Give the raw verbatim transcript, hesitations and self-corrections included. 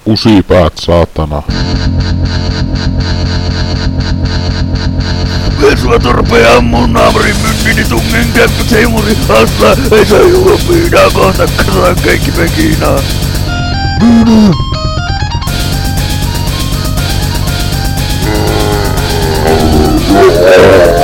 Usipäät, saatana. Vie sua torpea mun naamurin mynnini tungen käppät heimuri hassa. Ei saa juo piinaa kohta, katsotaan kaikki pekinaa. Piinaa.